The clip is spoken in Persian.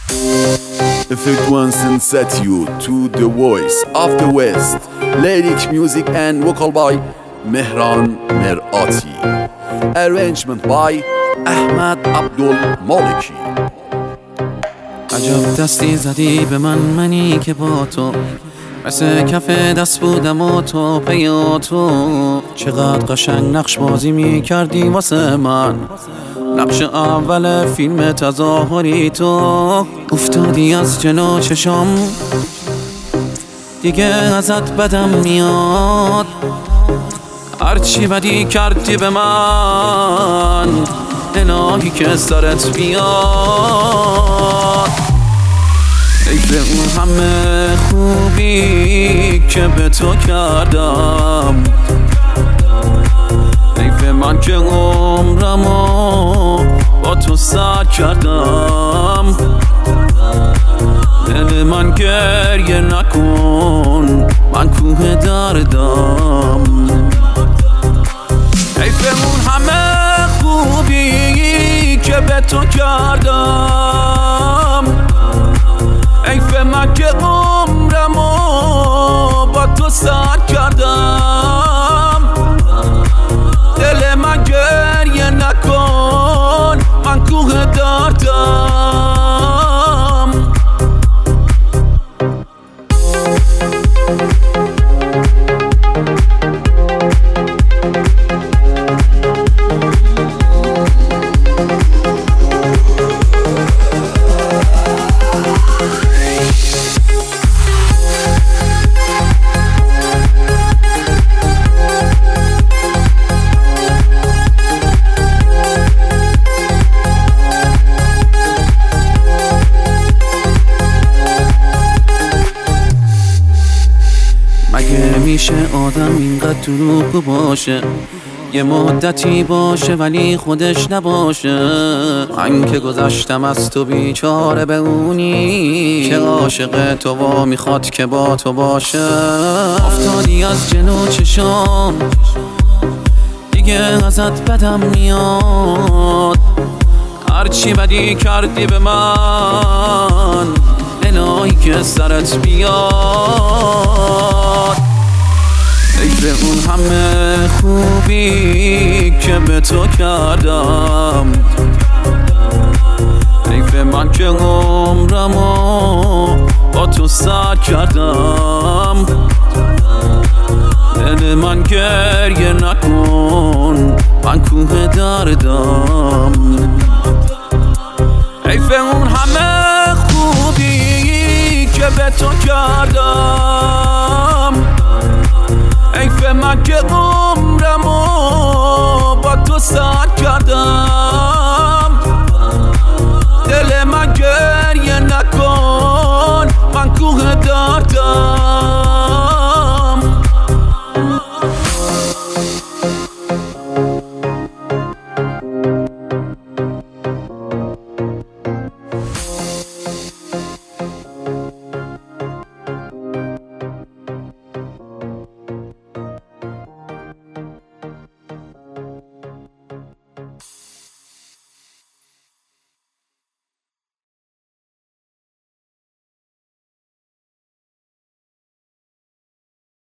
Effect One and set you to the voice of the West. Lyric music and vocal by Mehran Merati. Arrangement by Ahmad Abdul Maliki. عجب دستی زدی به منی که با تو مثل کف دست بودم و تو پی تو. چقدر قشنگ نقش بازی می کردی واسه من، نقش اول فیلم تظاهری تو. افتادی از جلو چشم دیگه ازت بدم میاد، هرچی بدی کردی به من الهی که سرت بیاد. حیف اون همه خوبی که به تو کردم، حیف من که عمرمو با تو سر کردم. دل من گریه نکن، من کوه دردم. حیف اون همه خوبی که به تو کردم، حیف من که عمرمو با تو سر کردم. دل من گریه نکن، من کوه دردم. میشه آدم اینقدر دروغگو باشه، یه مدتی باشه ولی خودش نباشه. من که گذشتم از تو بیچاره به اونی که عاشق تو و میخواد که با تو باشه. افتادی از جلو چشم دیگه ازت بدم میاد، هرچی بدی کردی به من الهی که سرت بیاد. حیف اون همه خوبی که به تو کردم، حیف من که عمرمو با تو سر کردم. دل من گریه نکن، من کوه دردم. حیف اون همه خوبی که به تو کردم، حیف من که عمرمو با تو سر کردم.